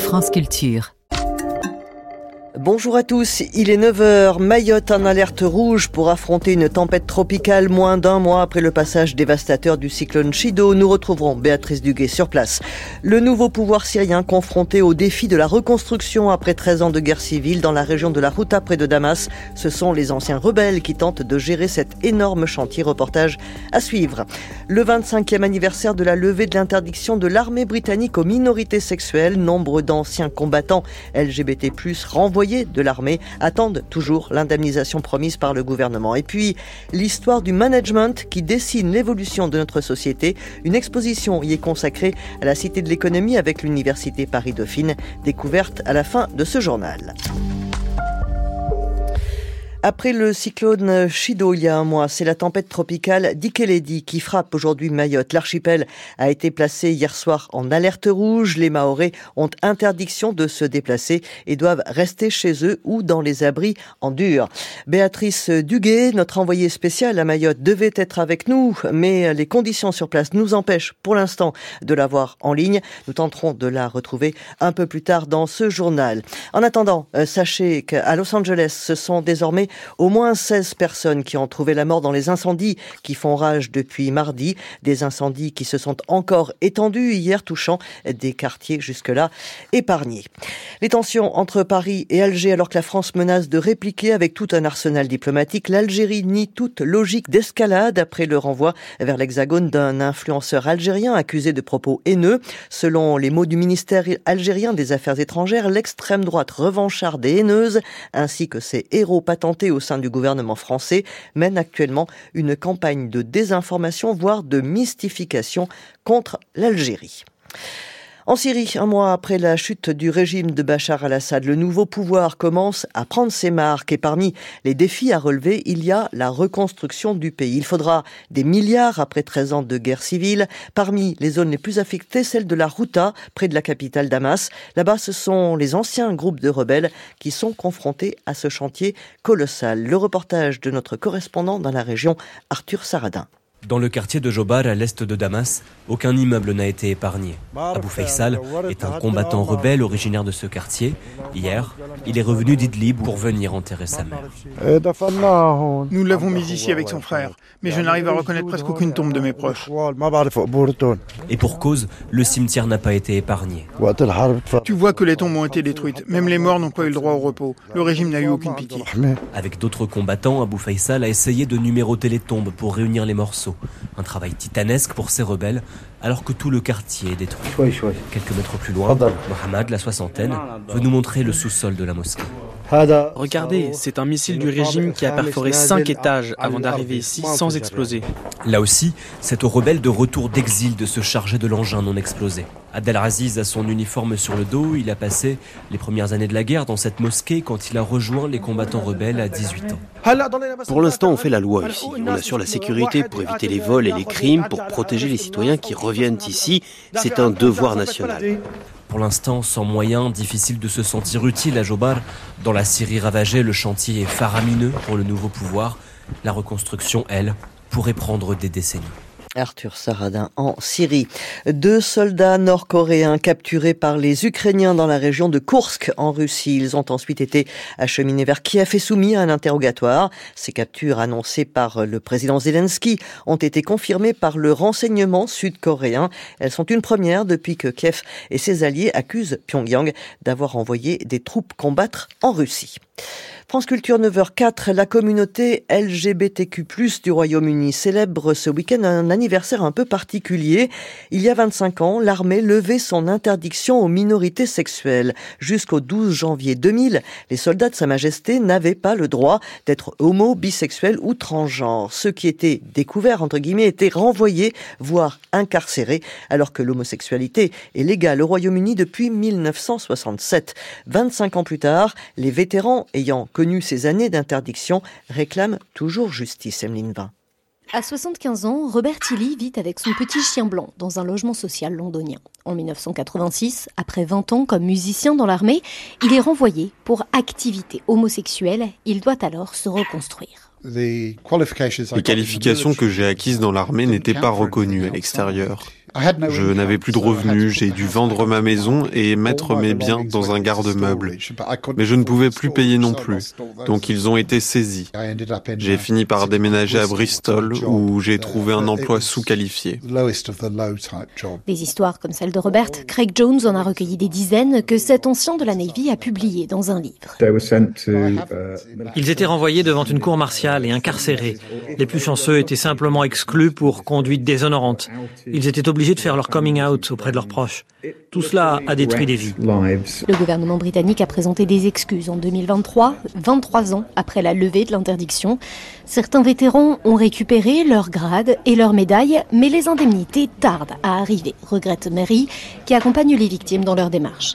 France Culture. Bonjour à tous, il est 9h, Mayotte en alerte rouge pour affronter une tempête tropicale moins d'un mois après le passage dévastateur du cyclone Chido. Nous retrouverons Béatrice Duguay sur place. Le nouveau pouvoir syrien confronté au défi de la reconstruction après 13 ans de guerre civile dans la région de la Ghouta près de Damas. Ce sont les anciens rebelles qui tentent de gérer cet énorme chantier. Reportage à suivre. Le 25e anniversaire de la levée de l'interdiction de l'armée britannique aux minorités sexuelles. Nombre d'anciens combattants LGBT+, renvoyés de l'armée attendent toujours l'indemnisation promise par le gouvernement. Et puis, l'histoire du management qui dessine l'évolution de notre société. Une exposition y est consacrée à la Cité de l'économie avec l'Université Paris-Dauphine, découverte à la fin de ce journal. Après le cyclone Chido il y a un mois, c'est la tempête tropicale Dikeledi qui frappe aujourd'hui Mayotte. L'archipel a été placé hier soir en alerte rouge. Les Mahorais ont interdiction de se déplacer et doivent rester chez eux ou dans les abris en dur. Béatrice Duguay, notre envoyée spéciale à Mayotte, devait être avec nous, mais les conditions sur place nous empêchent pour l'instant de la voir en ligne. Nous tenterons de la retrouver un peu plus tard dans ce journal. En attendant, sachez qu'à Los Angeles, ce sont désormais au moins 16 personnes qui ont trouvé la mort dans les incendies qui font rage depuis mardi. Des incendies qui se sont encore étendus hier, touchant des quartiers jusque-là épargnés. Les tensions entre Paris et Alger alors que la France menace de répliquer avec tout un arsenal diplomatique. L'Algérie nie toute logique d'escalade après le renvoi vers l'Hexagone d'un influenceur algérien accusé de propos haineux. Selon les mots du ministère algérien des Affaires étrangères, l'extrême droite revancharde et haineuse, ainsi que ses héros patentés au sein du gouvernement français, mène actuellement une campagne de désinformation, voire de mystification contre l'Algérie. En Syrie, un mois après la chute du régime de Bachar al-Assad, le nouveau pouvoir commence à prendre ses marques et parmi les défis à relever, il y a la reconstruction du pays. Il faudra des milliards après 13 ans de guerre civile. Parmi les zones les plus affectées, celle de la Ghouta, près de la capitale Damas. Là-bas, ce sont les anciens groupes de rebelles qui sont confrontés à ce chantier colossal. Le reportage de notre correspondant dans la région, Arthur Saradin. Dans le quartier de Jobar, à l'est de Damas, aucun immeuble n'a été épargné. Abou Faisal est un combattant rebelle originaire de ce quartier. Hier, il est revenu d'Idlib pour venir enterrer sa mère. Nous l'avons mis ici avec son frère, mais je n'arrive à reconnaître presque aucune tombe de mes proches. Et pour cause, le cimetière n'a pas été épargné. Tu vois que les tombes ont été détruites, même les morts n'ont pas eu le droit au repos. Le régime n'a eu aucune pitié. Avec d'autres combattants, Abou Faisal a essayé de numéroter les tombes pour réunir les morceaux. Un travail titanesque pour ces rebelles, alors que tout le quartier est détruit. Quelques mètres plus loin, Mohamed, la soixantaine, veut nous montrer le sous-sol de la mosquée. Regardez, c'est un missile du régime qui a perforé 5 étages avant d'arriver ici sans exploser. Là aussi, c'est aux rebelles de retour d'exil de se charger de l'engin non explosé. Abdelaziz a son uniforme sur le dos, il a passé les premières années de la guerre dans cette mosquée quand il a rejoint les combattants rebelles à 18 ans. Pour l'instant, on fait la loi ici. On assure la sécurité pour éviter les vols et les crimes, pour protéger les citoyens qui reviennent ici. C'est un devoir national. Pour l'instant, sans moyens, difficile de se sentir utile à Jobar. Dans la Syrie ravagée, le chantier est faramineux pour le nouveau pouvoir. La reconstruction, elle, pourrait prendre des décennies. Arthur Saradin en Syrie. 2 soldats nord-coréens capturés par les Ukrainiens dans la région de Koursk en Russie. Ils ont ensuite été acheminés vers Kiev et soumis à un interrogatoire. Ces captures annoncées par le président Zelensky ont été confirmées par le renseignement sud-coréen. Elles sont une première depuis que Kiev et ses alliés accusent Pyongyang d'avoir envoyé des troupes combattre en Russie. France Culture 9h04, la communauté LGBTQ+ du Royaume-Uni célèbre ce week-end un anniversaire un peu particulier. Il y a 25 ans, l'armée levait son interdiction aux minorités sexuelles. Jusqu'au 12 janvier 2000, les soldats de Sa Majesté n'avaient pas le droit d'être homo, bisexuels ou transgenres. Ceux qui étaient découverts, entre guillemets, étaient renvoyés, voire incarcérés, alors que l'homosexualité est légale au Royaume-Uni depuis 1967. 25 ans plus tard, les vétérans ayant connu ces années d'interdiction réclament toujours justice. Emeline Vin. À 75 ans, Robert Tilly vit avec son petit chien blanc dans un logement social londonien. En 1986, après 20 ans comme musicien dans l'armée, il est renvoyé pour activité homosexuelle. Il doit alors se reconstruire. Les qualifications que j'ai acquises dans l'armée n'étaient pas reconnues à l'extérieur. Je n'avais plus de revenus, j'ai dû vendre ma maison et mettre mes biens dans un garde-meuble. Mais je ne pouvais plus payer non plus, donc ils ont été saisis. J'ai fini par déménager à Bristol où j'ai trouvé un emploi sous-qualifié. Des histoires comme celle de Robert, Craig Jones en a recueilli des dizaines que cet ancien de la Navy a publié dans un livre. Ils étaient renvoyés devant une cour martiale et incarcérés. Les plus chanceux étaient simplement exclus pour conduite déshonorante. Ils étaient obligés de faire leur coming out auprès de leurs proches. Tout cela a détruit des vies. Le gouvernement britannique a présenté des excuses en 2023, 23 ans après la levée de l'interdiction. Certains vétérans ont récupéré leur grade et leur médaille, mais les indemnités tardent à arriver, regrette Mary, qui accompagne les victimes dans leur démarche.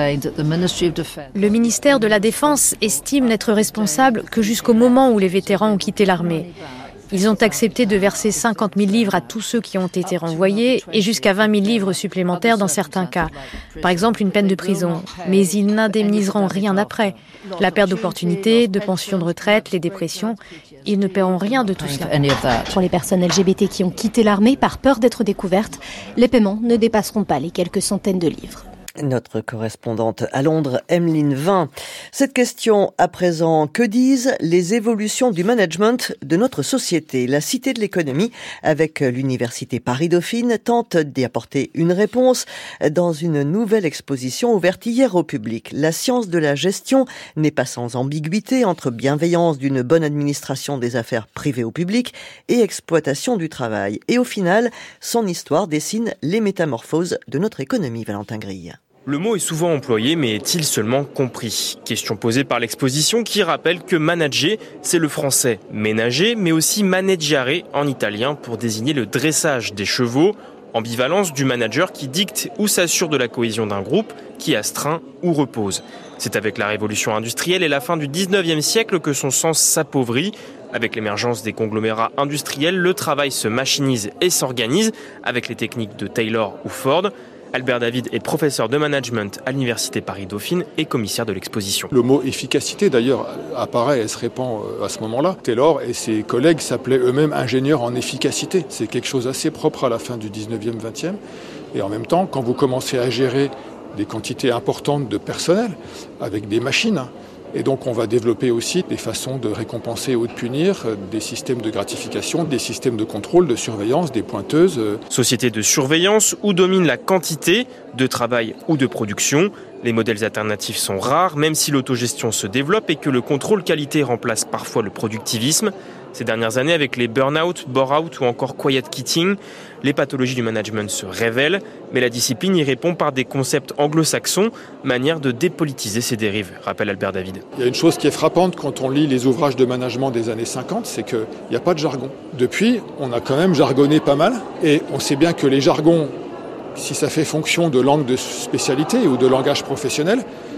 Le ministère de la Défense estime n'être responsable que jusqu'au moment où les vétérans ont quitté l'armée. Ils ont accepté de verser 50 000 livres à tous ceux qui ont été renvoyés et jusqu'à 20 000 livres supplémentaires dans certains cas. Par exemple, une peine de prison. Mais ils n'indemniseront rien après. La perte d'opportunités, de pensions de retraite, les dépressions, ils ne paieront rien de tout cela. Pour les personnes LGBT qui ont quitté l'armée par peur d'être découvertes, les paiements ne dépasseront pas les quelques centaines de livres. Notre correspondante à Londres, Emeline Vin. Cette question à présent, que disent les évolutions du management de notre société ? La Cité de l'économie, avec l'Université Paris-Dauphine, tente d'y apporter une réponse dans une nouvelle exposition ouverte hier au public. La science de la gestion n'est pas sans ambiguïté entre bienveillance d'une bonne administration des affaires privées au public et exploitation du travail. Et au final, son histoire dessine les métamorphoses de notre économie, Valentin Grille. Le mot est souvent employé, mais est-il seulement compris ? Question posée par l'exposition qui rappelle que manager, c'est le français ménager, mais aussi maneggiare en italien pour désigner le dressage des chevaux. Ambivalence du manager qui dicte ou s'assure de la cohésion d'un groupe, qui astreint ou repose. C'est avec la révolution industrielle et la fin du 19e siècle que son sens s'appauvrit. Avec l'émergence des conglomérats industriels, le travail se machinise et s'organise avec les techniques de Taylor ou Ford. Albert David est professeur de management à l'Université Paris-Dauphine et commissaire de l'exposition. Le mot efficacité d'ailleurs apparaît et se répand à ce moment-là. Taylor et ses collègues s'appelaient eux-mêmes ingénieurs en efficacité. C'est quelque chose assez propre à la fin du 19e, 20e. Et en même temps, quand vous commencez à gérer des quantités importantes de personnel avec des machines, et donc on va développer aussi des façons de récompenser ou de punir, des systèmes de gratification, des systèmes de contrôle, de surveillance, des pointeuses. Société de surveillance où domine la quantité de travail ou de production. Les modèles alternatifs sont rares, même si l'autogestion se développe et que le contrôle qualité remplace parfois le productivisme. Ces dernières années, avec les burn-out, bore-out ou encore quiet quitting, les pathologies du management se révèlent, mais la discipline y répond par des concepts anglo-saxons, manière de dépolitiser ces dérives, rappelle Albert David. Il y a une chose qui est frappante quand on lit les ouvrages de management des années 50, c'est qu'il n'y a pas de jargon. Depuis, on a quand même jargonné pas mal, et on sait bien que les jargons, si ça fait fonction de langue de spécialité ou de langage professionnel,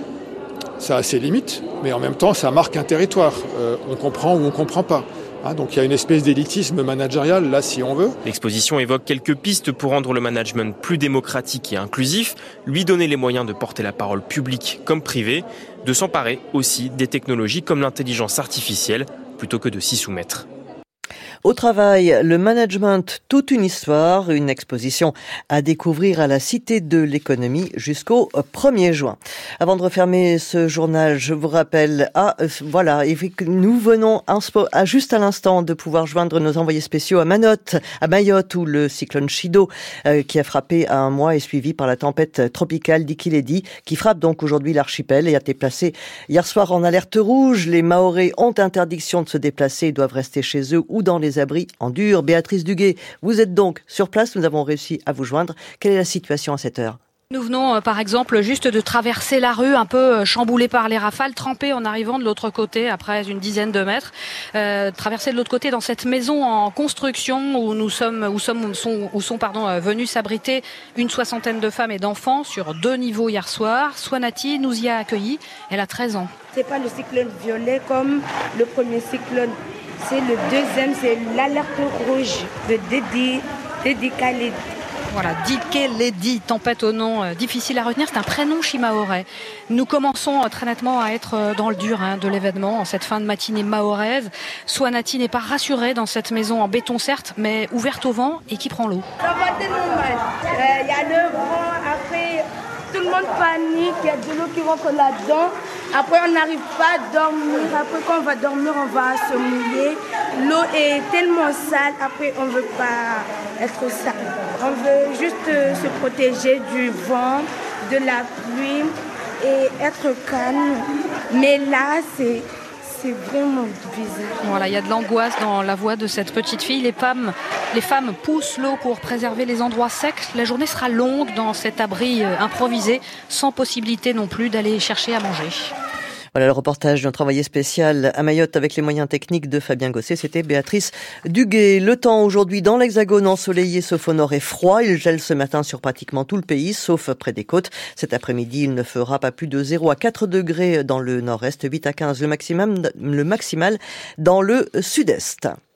ça a ses limites, mais en même temps, ça marque un territoire. On comprend ou on ne comprend pas. Donc il y a une espèce d'élitisme managérial, là, si on veut. L'exposition évoque quelques pistes pour rendre le management plus démocratique et inclusif, lui donner les moyens de porter la parole publique comme privée, de s'emparer aussi des technologies comme l'intelligence artificielle, plutôt que de s'y soumettre. Au travail, le management, toute une histoire, une exposition à découvrir à la Cité de l'économie jusqu'au 1er juin. Avant de refermer ce journal, je vous rappelle, nous venons juste à l'instant de pouvoir joindre nos envoyés spéciaux à Mayotte, où le cyclone Chido, qui a frappé à un mois, est suivi par la tempête tropicale Dikiledi, qui frappe donc aujourd'hui l'archipel et a été placé hier soir en alerte rouge. Les Mahorais ont interdiction de se déplacer et doivent rester chez eux ou dans les abris en dur. Béatrice Duguet, vous êtes donc sur place, nous avons réussi à vous joindre. Quelle est la situation à cette heure ? Nous venons par exemple juste de traverser la rue un peu chamboulée par les rafales, trempée en arrivant de l'autre côté après une dizaine de mètres. Traverser de l'autre côté dans cette maison en construction où sont venus s'abriter une soixantaine de femmes et d'enfants sur 2 niveaux hier soir. Swanati nous y a accueillis, elle a 13 ans. C'est pas le cyclone violet comme le premier cyclone. C'est le deuxième, c'est l'alerte rouge de Dikiledi. Voilà, Dikeledi, tempête au nom difficile à retenir, c'est un prénom shimaoré. Nous commençons très nettement à être dans le dur de l'événement, en cette fin de matinée mahoraise. Swanati n'est pas rassurée dans cette maison en béton certes, mais ouverte au vent et qui prend l'eau. Ça va être normal. Il y a le vent, après tout le monde panique, il y a de l'eau qui rentre là-dedans. Après on n'arrive pas à dormir, après quand on va dormir on va se mouiller. L'eau est tellement sale, après on ne veut pas être sale. On veut juste se protéger du vent, de la pluie et être calme. Mais là c'est vraiment bizarre. Voilà, il y a de l'angoisse dans la voix de cette petite fille. Les femmes poussent l'eau pour préserver les endroits secs. La journée sera longue dans cet abri improvisé, sans possibilité non plus d'aller chercher à manger. Voilà le reportage d'un envoyé spécial à Mayotte avec les moyens techniques de Fabien Gosset. C'était Béatrice Duguay. Le temps aujourd'hui dans l'Hexagone ensoleillé sauf au nord et froid. Il gèle ce matin sur pratiquement tout le pays sauf près des côtes. Cet après-midi, il ne fera pas plus de 0 à 4 degrés dans le nord-est, 8 à 15 le maximal dans le sud-est.